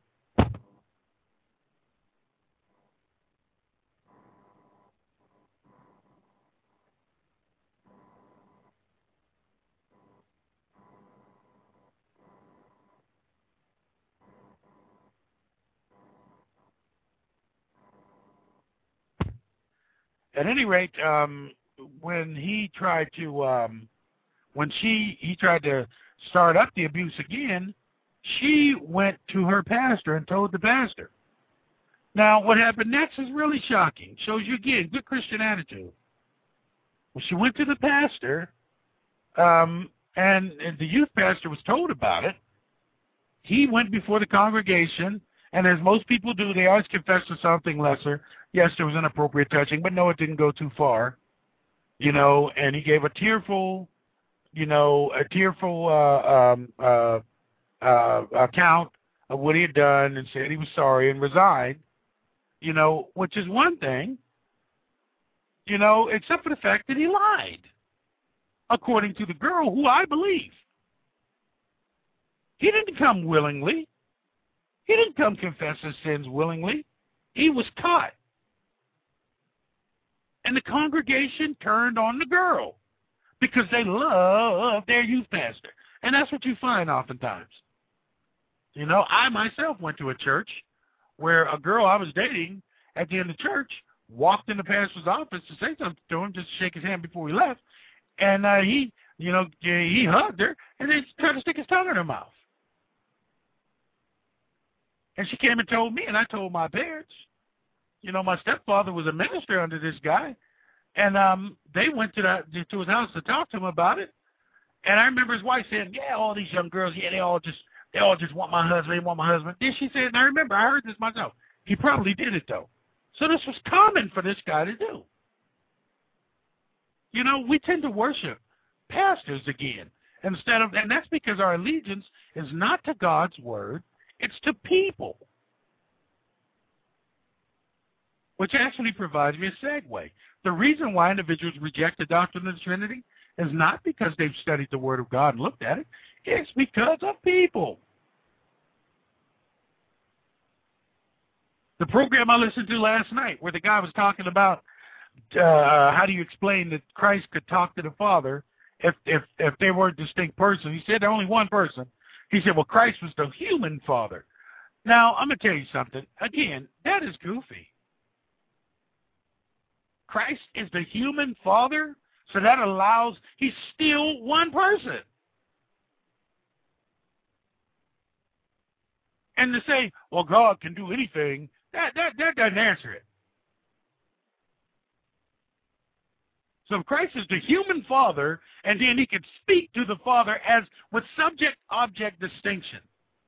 At any rate, um, when he tried to, um, when she, he tried to start up the abuse again, she went to her pastor and told the pastor. Now, what happened next is really shocking. Shows you, again, good Christian attitude. Well, she went to the pastor, um, and, and the youth pastor was told about it. He went before the congregation, and as most people do, they always confess to something lesser. Yes, there was inappropriate touching, but no, it didn't go too far. You know, and he gave a tearful, you know, a tearful uh, um, uh, uh, account of what he had done and said he was sorry and resigned, you know, which is one thing, you know, except for the fact that he lied, according to the girl, who I believe. He didn't come willingly. He didn't come confess his sins willingly. He was caught. And the congregation turned on the girl because they love their youth pastor. And that's what you find oftentimes. You know, I myself went to a church where a girl I was dating at the end of church walked in the pastor's office to say something to him, just to shake his hand before he left. And uh, he, you know, he hugged her, and then tried to stick his tongue in her mouth. And she came and told me, and I told my parents. You know, my stepfather was a minister under this guy, and um, they went to, the, to his house to talk to him about it. And I remember his wife saying, yeah, all these young girls, yeah, they all just they all just want my husband, they want my husband. Then she said, and I remember, I heard this myself. He probably did it, though. So this was common for this guy to do. You know, we tend to worship pastors again, instead of, and that's because our allegiance is not to God's word, it's to people. Which actually provides me a segue. The reason why individuals reject the doctrine of the Trinity is not because they've studied the Word of God and looked at it. It's because of people. The program I listened to last night where the guy was talking about uh, how do you explain that Christ could talk to the Father if, if, if they were a distinct person. He said they're only one person. He said, well, Christ was the human Father. Now, I'm going to tell you something. Again, that is goofy. Christ is the human Father, so that allows, he's still one person. And to say, well, God can do anything, that, that, that doesn't answer it. So if Christ is the human Father, and then he could speak to the Father as with subject-object distinction.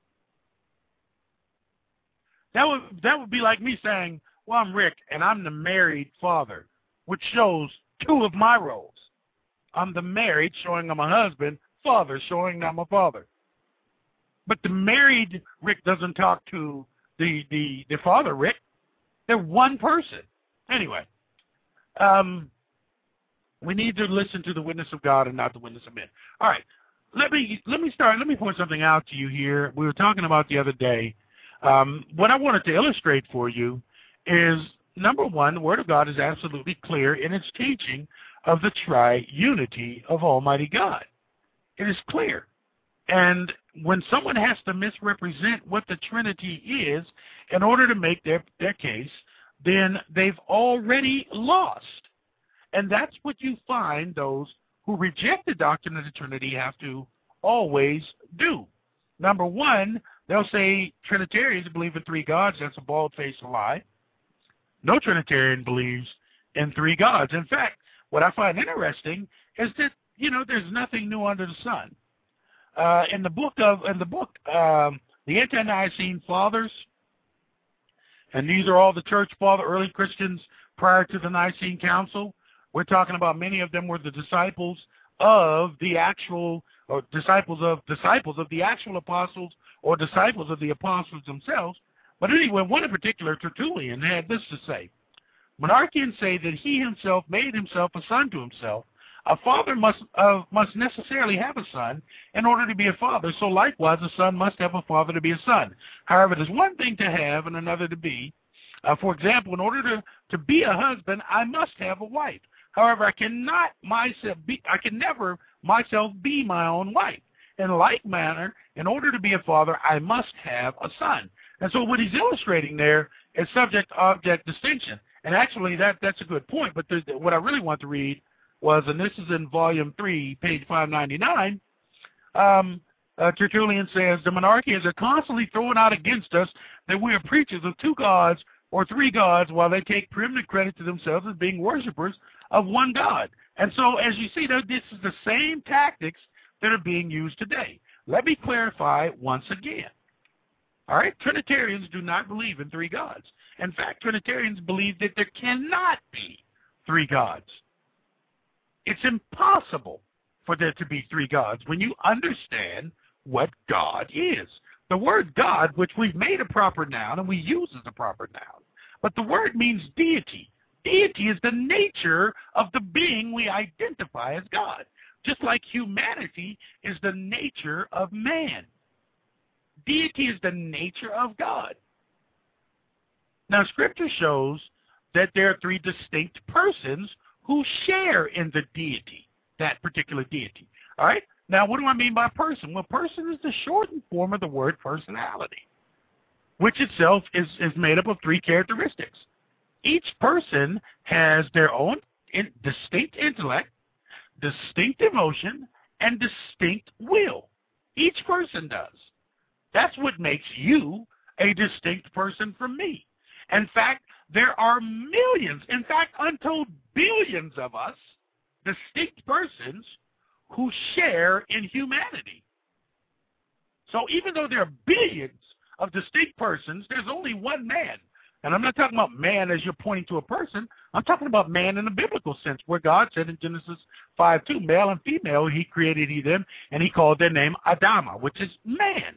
That would, that would be like me saying, well, I'm Rick, and I'm the married father, which shows two of my roles. I'm the married, showing I'm a husband, father, showing I'm a father. But the married Rick doesn't talk to the, the, the father Rick. They're one person. Anyway, um, We need to listen to the witness of God and not the witness of men. All right, let me let me start. Let me point something out to you here. We were talking about the other day. Um, what I wanted to illustrate for you is, number one, the Word of God is absolutely clear in its teaching of the triunity of Almighty God. It is clear. And when someone has to misrepresent what the Trinity is in order to make their, their case, then they've already lost. And that's what you find those who reject the doctrine of the Trinity have to always do. Number one, they'll say Trinitarians believe in three gods. That's a bald-faced lie. No Trinitarian believes in three gods. In fact, what I find interesting is that, you know, there's nothing new under the sun. Uh, in the book of, in the book, um, the Ante-Nicene Fathers, and these are all the church father, early Christians prior to the Nicene Council. We're talking about many of them were the disciples of the actual, or disciples of disciples of the actual apostles, or disciples of the apostles themselves. But anyway, one in particular, Tertullian, had this to say: Monarchians say that he himself made himself a son to himself. A father must uh, must necessarily have a son in order to be a father, so likewise a son must have a father to be a son. However, there's one thing to have and another to be. Uh, for example, in order to, to be a husband, I must have a wife. However, I cannot myself be, I can never myself be my own wife. In like manner, in order to be a father, I must have a son. And so what he's illustrating there is subject-object distinction. And actually, that that's a good point, but the, what I really want to read was, and this is in volume three, page five ninety-nine, um, uh, Tertullian says, the monarchians are constantly throwing out against us that we are preachers of two gods or three gods, while they take preeminent credit to themselves as being worshipers of one God. And so, as you see, this is the same tactics that are being used today. Let me clarify once again. All right, Trinitarians do not believe in three gods. In fact, Trinitarians believe that there cannot be three gods. It's impossible for there to be three gods when you understand what God is. The word God, which we've made a proper noun and we use as a proper noun, but the word means deity. Deity is the nature of the being we identify as God, just like humanity is the nature of man. Deity is the nature of God. Now, Scripture shows that there are three distinct persons who share in the deity, that particular deity. All right? Now, what do I mean by person? Well, person is the shortened form of the word personality, which itself is, is made up of three characteristics. Each person has their own in, distinct intellect, distinct emotion, and distinct will. Each person does. That's what makes you a distinct person from me. In fact, there are millions, in fact, untold billions of us, distinct persons who share in humanity. So even though there are billions of distinct persons, there's only one man. And I'm not talking about man as you're pointing to a person. I'm talking about man in a biblical sense, where God said in Genesis five two, male and female, he created he them, and he called their name Adama, which is man.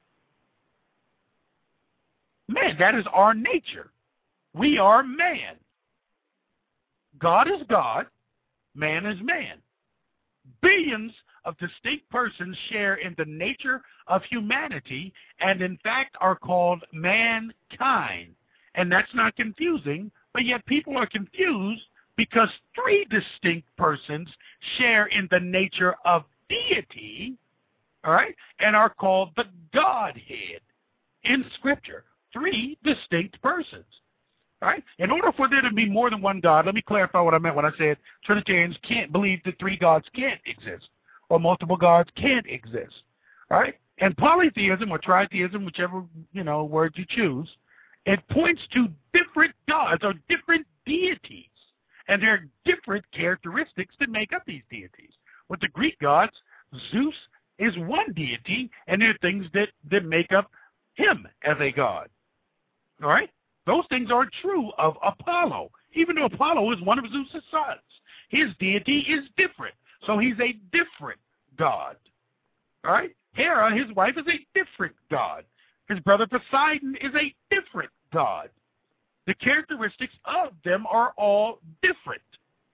Man, that is our nature. We are man. God is God. Man is man. Billions of distinct persons share in the nature of humanity and, in fact, are called mankind. And that's not confusing, but yet people are confused because three distinct persons share in the nature of deity, all right, and are called the Godhead in Scripture. Three distinct persons. All right? In order for there to be more than one God, let me clarify what I meant when I said Trinitarians can't believe that three gods can't exist or multiple gods can't exist. All right? And polytheism or tritheism, whichever, you know, word you choose, it points to different gods or different deities. And there are different characteristics that make up these deities. With the Greek gods, Zeus is one deity, and there are things that, that make up him as a god. All right? Those things are true of Apollo, even though Apollo is one of Zeus' sons. His deity is different, so he's a different god. All right? Hera, his wife, is a different god. His brother Poseidon is a different god. The characteristics of them are all different.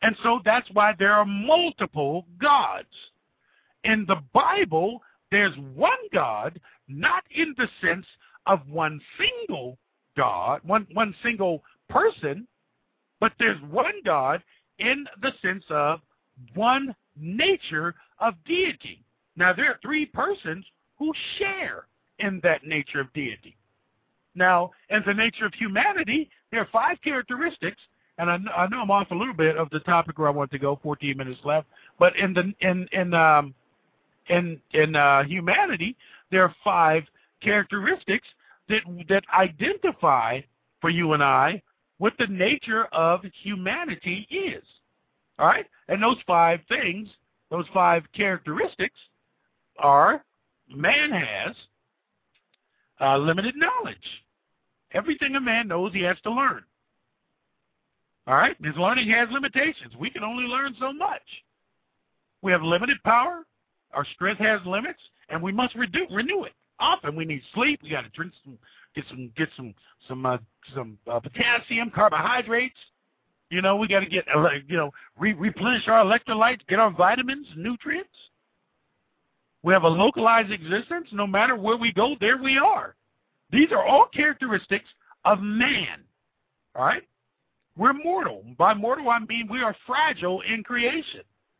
And so that's why there are multiple gods. In the Bible, there's one God, not in the sense of one single God, one, one single person, but there's one God in the sense of one nature of deity. Now, there are three persons who share in that nature of deity. Now, in the nature of humanity, there are five characteristics, and I know, I know I'm off a little bit of the topic where I want to go, fourteen minutes left, but in the in in um, in in uh, humanity, there are five characteristics that that identify for you and I what the nature of humanity is. All right? And those five things, those five characteristics are: man has uh, limited knowledge. Everything a man knows, he has to learn. All right? His learning has limitations. We can only learn so much. We have limited power. Our strength has limits, and we must redo, renew it. Often we need sleep. We got to drink some, get some, get some, some, uh, some uh, potassium, carbohydrates. You know, we got to get, uh, you know, re replenish our electrolytes, get our vitamins, nutrients. We have a localized existence. No matter where we go, there we are. These are all characteristics of man. All right? We're mortal. By mortal, I mean we are fragile in creation.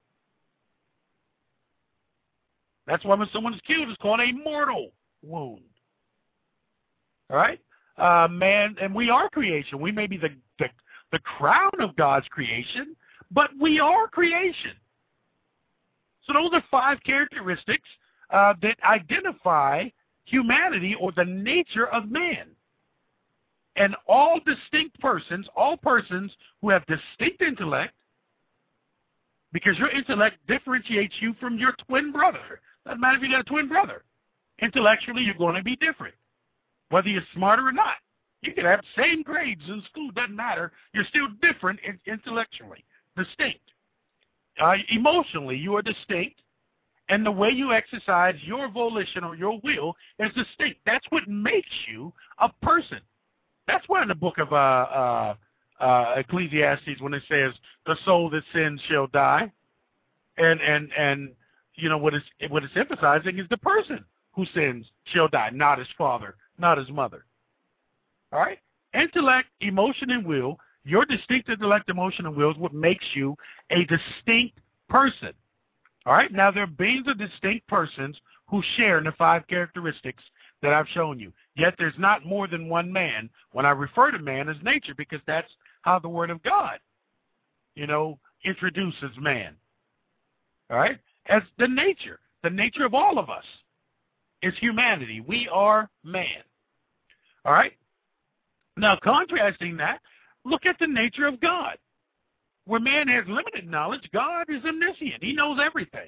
That's why when someone's killed, it's called a mortal wound. All right? Uh, man, and we are creation. We may be the, the, the crown of God's creation, but we are creation. So those are five characteristics uh, that identify humanity or the nature of man. And all distinct persons, all persons who have distinct intellect, because your intellect differentiates you from your twin brother. Doesn't matter if you got a twin brother. Intellectually, you're going to be different, whether you're smarter or not. You can have the same grades in school, doesn't matter. You're still different in intellectually, distinct. Uh, emotionally, you are distinct, and the way you exercise your volition or your will is distinct. That's what makes you a person. That's why in the book of uh, uh, uh, Ecclesiastes, when it says, the soul that sins shall die, and, and, and you know, what it's, what it's emphasizing is the person who sins shall die, not his father, not his mother. All right? Intellect, emotion, and will, your distinct intellect, emotion, and will is what makes you a distinct person. All right? Now, there are beings of distinct persons who share in the five characteristics that I've shown you. Yet there's not more than one man when I refer to man as nature, because that's how the Word of God, you know, introduces man. All right? As the nature, the nature of all of us is humanity. We are man. All right? Now, contrasting that, look at the nature of God. Where man has limited knowledge, God is omniscient. He knows everything.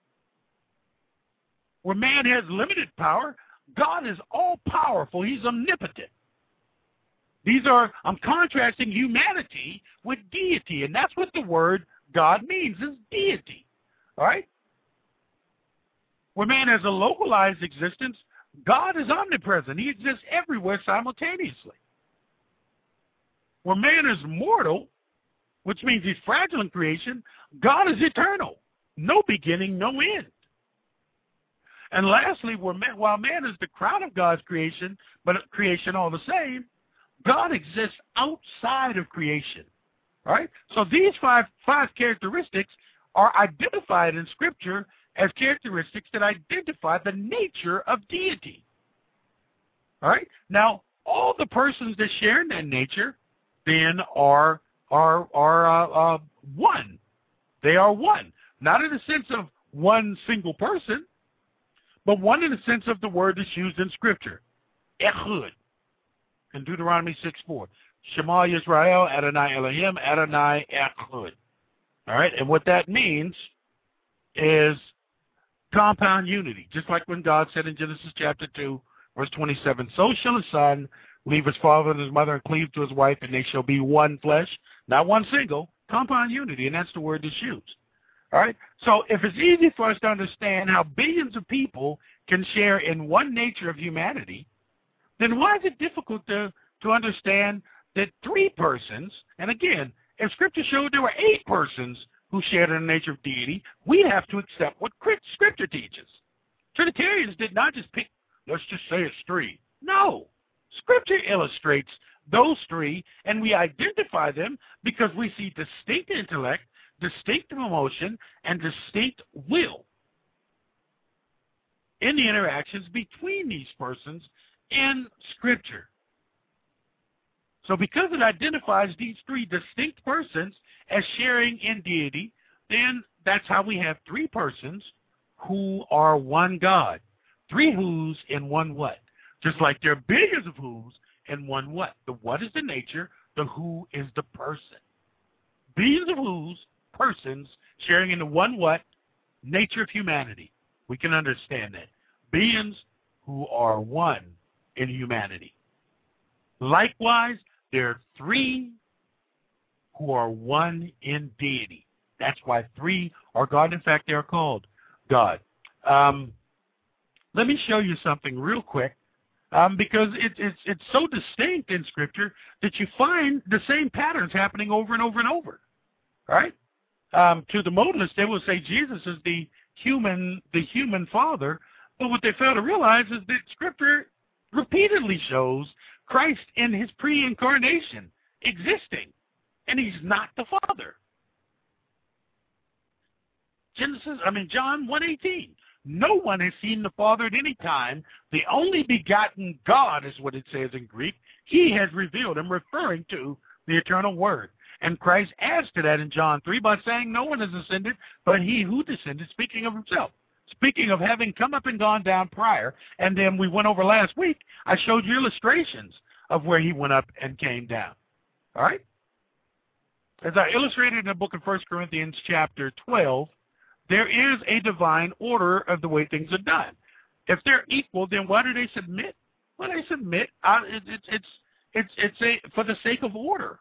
Where man has limited power, God is all-powerful. He's omnipotent. These are, I'm contrasting humanity with deity, and that's what the word God means, is deity. All right? Where man has a localized existence, God is omnipresent. He exists everywhere simultaneously. Where man is mortal, which means he's fragile in creation, God is eternal. No beginning, no end. And lastly, where man, while man is the crown of God's creation, but creation all the same, God exists outside of creation. All right? So these five, five characteristics are identified in Scripture as characteristics that identify the nature of deity. All right? Now, all the persons that share in that nature then are, are, are uh, uh, one. They are one. Not in the sense of one single person, but one in the sense of the word that's used in Scripture, echud, in Deuteronomy six four. Shema Yisrael, Adonai Elohim, Adonai echud. All right, and what that means is compound unity, just like when God said in Genesis chapter two, verse twenty-seven, so shall a son leave his father and his mother and cleave to his wife, and they shall be one flesh, not one single, compound unity, and that's the word that's used. All right? So if it's easy for us to understand how billions of people can share in one nature of humanity, then why is it difficult to, to understand that three persons, and again, if Scripture showed there were eight persons who shared in the nature of deity, we have to accept what Scripture teaches. Trinitarians did not just pick, let's just say it's three. No. Scripture illustrates those three, and we identify them because we see distinct intellect, distinct emotion, and distinct will in the interactions between these persons in Scripture. So because it identifies these three distinct persons as sharing in deity, then that's how we have three persons who are one God. Three who's in one what. Just like there are billions of who's in one what. The what is the nature, the who is the person. Billions of who's, persons, sharing in the one what, nature of humanity. We can understand that. Billions who are one in humanity. Likewise, there are three who are one in deity. That's why three are God. In fact, they are called God. Um, let me show you something real quick, um, because it, it's it's so distinct in Scripture that you find the same patterns happening over and over and over. Right? Um, to the modalists, they will say Jesus is the human the human Father, but what they fail to realize is that Scripture repeatedly shows Christ in his pre-incarnation existing, and he's not the Father. Genesis, I mean John one eighteen. No one has seen the Father at any time. The only begotten God is what it says in Greek. He has revealed him, referring to the eternal Word. And Christ adds to that in John three by saying no one has ascended but he who descended, speaking of himself. Speaking of having come up and gone down prior, and then we went over last week, I showed you illustrations of where he went up and came down. All right? As I illustrated in the book of First Corinthians chapter twelve, there is a divine order of the way things are done. If they're equal, then why do they submit? Well, they submit. Uh, it, it, it's it's it's a for the sake of order.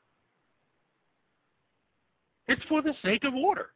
It's for the sake of order.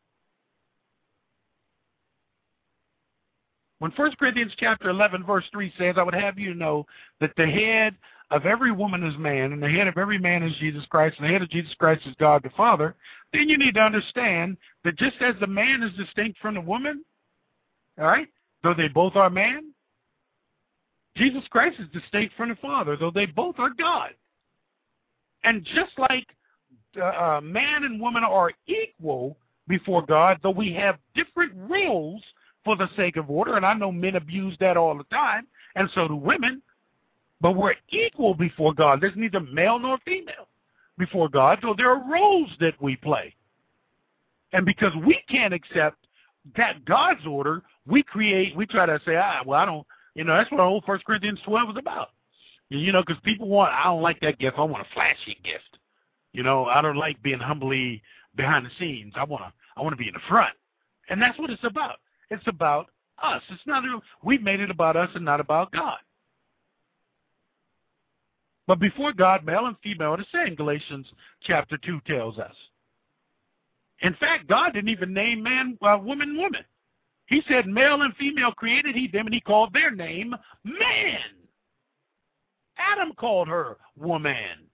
When First Corinthians chapter eleven, verse three says, I would have you know that the head of every woman is man, and the head of every man is Jesus Christ, and the head of Jesus Christ is God the Father, then you need to understand that just as the man is distinct from the woman, all right, though they both are man, Jesus Christ is distinct from the Father, though they both are God. And just like uh, uh, man and woman are equal before God, though we have different roles for the sake of order, and I know men abuse that all the time, and so do women, but we're equal before God. There's neither male nor female before God, so there are roles that we play. And because we can't accept that God's order, we create, we try to say, ah, well, I don't, you know, that's what old First Corinthians twelve is about. You know, because people want, I don't like that gift, I want a flashy gift. You know, I don't like being humbly behind the scenes. I want to, I want to be in the front. And that's what it's about. It's about us. It's not, we've made it about us and not about God. But before God, male and female are the same, Galatians chapter two tells us. In fact, God didn't even name man, uh, woman, woman. He said male and female created he them, and he called their name man. Adam called her woman.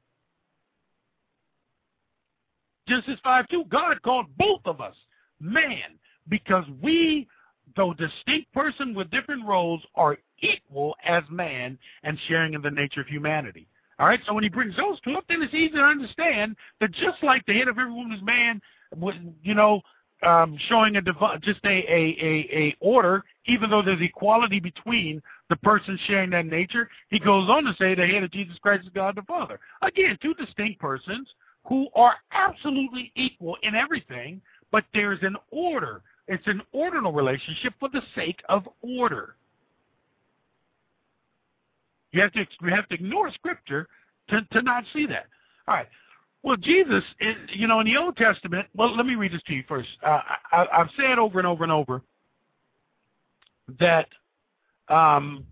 Genesis five two, God called both of us man, because we, though distinct person with different roles, are equal as man and sharing in the nature of humanity. All right, so when he brings those two up, then it's easy to understand that just like the head of every woman is man, you know, um, showing a div- just a, a, a, a order, even though there's equality between the person sharing that nature, he goes on to say the head of Jesus Christ is God the Father. Again, two distinct persons who are absolutely equal in everything, but there's an order. It's an ordinal relationship for the sake of order. You have to you have to ignore Scripture to, to not see that. All right. Well, Jesus, is, you know, in the Old Testament, well, let me read this to you first. Uh, I, I've said over and over and over that um,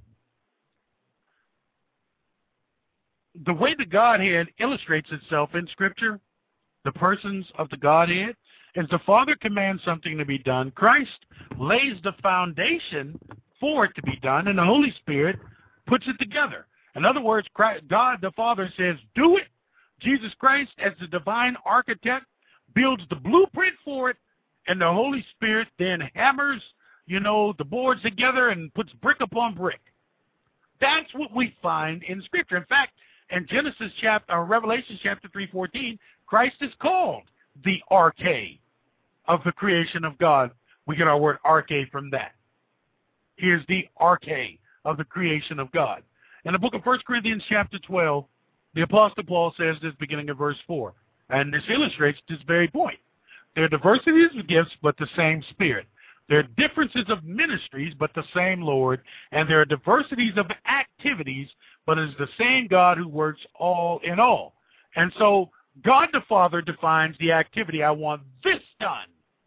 the way the Godhead illustrates itself in Scripture, the persons of the Godhead, is the Father commands something to be done. Christ lays the foundation for it to be done, and the Holy Spirit puts it together. In other words, Christ, God the Father says, do it. Jesus Christ, as the divine architect, builds the blueprint for it, and the Holy Spirit then hammers, you know, the boards together and puts brick upon brick. That's what we find in Scripture. In fact, in Genesis chapter, or Revelation chapter three fourteen, Christ is called the arche of the creation of God. We get our word arche from that. He is the arche of the creation of God. In the book of First Corinthians chapter twelve, the Apostle Paul says this beginning of verse four, and this illustrates this very point. There are diversities of gifts, but the same Spirit. There are differences of ministries, but the same Lord. And there are diversities of activities, but it is the same God who works all in all. And so God the Father defines the activity. I want this done.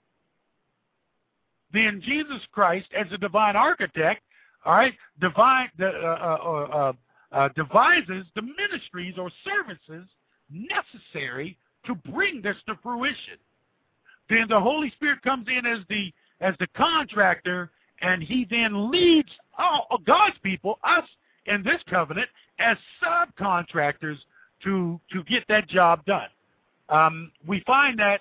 Then Jesus Christ, as a divine architect, all right, divine, uh, uh, uh, uh, devises the ministries or services necessary to bring this to fruition. Then the Holy Spirit comes in as the as the contractor, and he then leads all God's people, us in this covenant, as subcontractors to to get that job done. Um, we find that,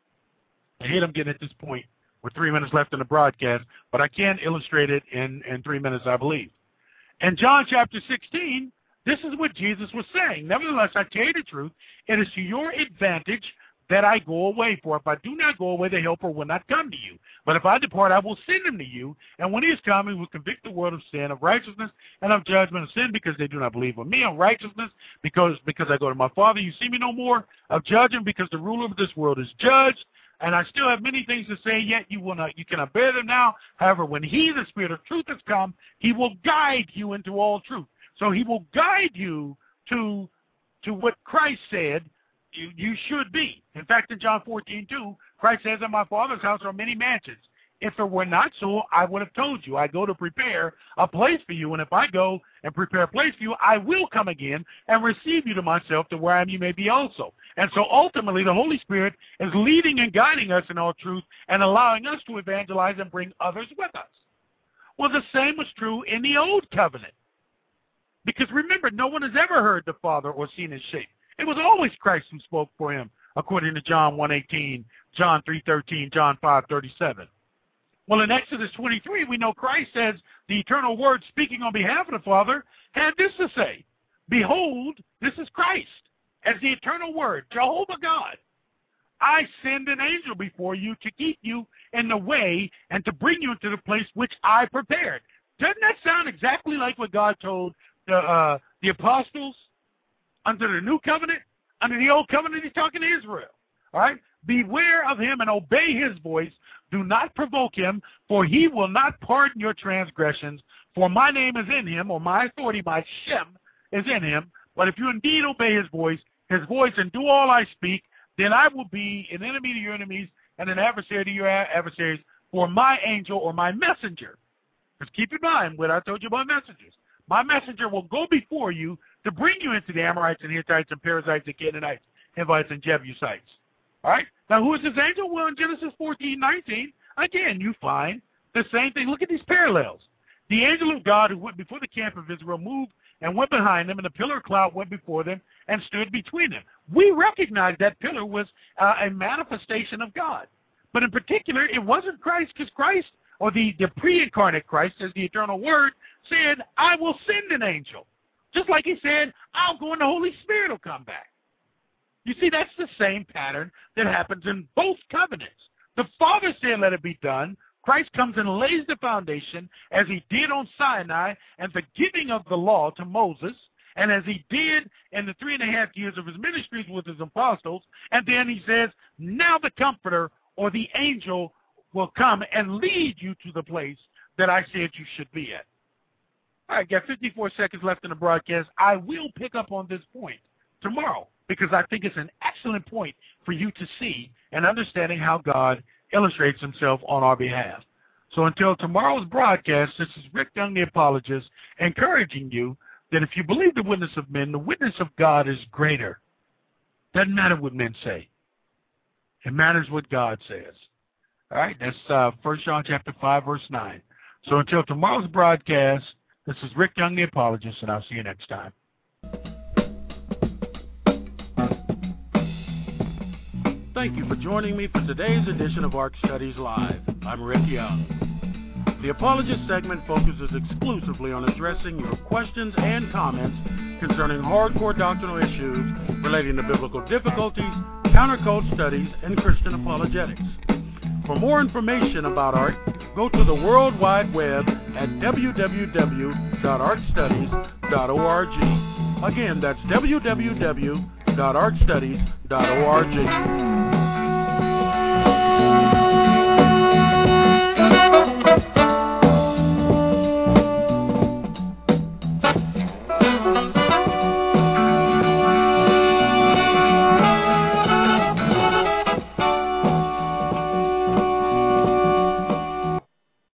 I hate I'm getting at this point with three minutes left in the broadcast, but I can illustrate it in, in three minutes, I believe. In John chapter sixteen, this is what Jesus was saying. Nevertheless, I tell you the truth, it is to your advantage that I go away. For if I do not go away, the Helper will not come to you. But if I depart, I will send him to you. And when he is come, he will convict the world of sin, of righteousness, and of judgment. Of sin, because they do not believe on me. Of righteousness, because because I go to my Father, you see me no more. Of judging, because the ruler of this world is judged. And I still have many things to say, yet you will not, you cannot bear them now. However, when he, the Spirit of truth, has come, he will guide you into all truth. So he will guide you to to what Christ said You, you should be. In fact, in John fourteen two, Christ says, in my Father's house are many mansions. If it were not so, I would have told you. I go to prepare a place for you, and if I go and prepare a place for you, I will come again and receive you to myself, to where I am you may be also. And so ultimately, the Holy Spirit is leading and guiding us in all truth and allowing us to evangelize and bring others with us. Well, the same was true in the Old Covenant. Because remember, no one has ever heard the Father or seen his shape. It was always Christ who spoke for him, according to John one eighteen, John three thirteen, John five thirty-seven. Well, in Exodus twenty-three, we know Christ says the eternal Word, speaking on behalf of the Father, had this to say, behold, this is Christ, as the eternal Word, Jehovah God. I send an angel before you to keep you in the way and to bring you into the place which I prepared. Doesn't that sound exactly like what God told the, uh, the apostles? Under the new covenant, under the old covenant, he's talking to Israel. All right? Beware of him and obey his voice. Do not provoke him, for he will not pardon your transgressions. For my name is in him, or my authority, my Shem, is in him. But if you indeed obey his voice, his voice, and do all I speak, then I will be an enemy to your enemies and an adversary to your adversaries, for my angel or my messenger. Just keep in mind what I told you about messengers. My messenger will go before you to bring you into the Amorites and Hittites and Perizzites and Canaanites, Hivites and Jebusites. All right? Now, who is this angel? Well, in Genesis fourteen nineteen, again, you find the same thing. Look at these parallels. The angel of God who went before the camp of Israel moved and went behind them, and the pillar of cloud went before them and stood between them. We recognize that pillar was uh, a manifestation of God. But in particular, it wasn't Christ, because Christ, or the, the pre-incarnate Christ, as the eternal Word, said, I will send an angel. Just like he said, I'll go and the Holy Spirit will come back. You see, that's the same pattern that happens in both covenants. The Father said, let it be done. Christ comes and lays the foundation, as he did on Sinai and the giving of the law to Moses, and as he did in the three and a half years of his ministries with his apostles. And then he says, now the Comforter, or the angel, will come and lead you to the place that I said you should be at. All right, got fifty-four seconds left in the broadcast. I will pick up on this point tomorrow, because I think it's an excellent point for you to see and understanding how God illustrates himself on our behalf. So until tomorrow's broadcast, this is Rick Young, the apologist, encouraging you that if you believe the witness of men, the witness of God is greater. Doesn't matter what men say. It matters what God says. All right, that's uh, First John chapter five, verse nine. So until tomorrow's broadcast, this is Rick Young, the apologist, and I'll see you next time. thank you for joining me for today's edition of Art Studies Live. I'm Rick Young. The Apologist segment focuses exclusively on addressing your questions and comments concerning hardcore doctrinal issues relating to biblical difficulties, countercult studies, and Christian apologetics. For more information about art, go to the World Wide Web at w w w dot art studies dot org. Again, that's w w w dot art studies dot org.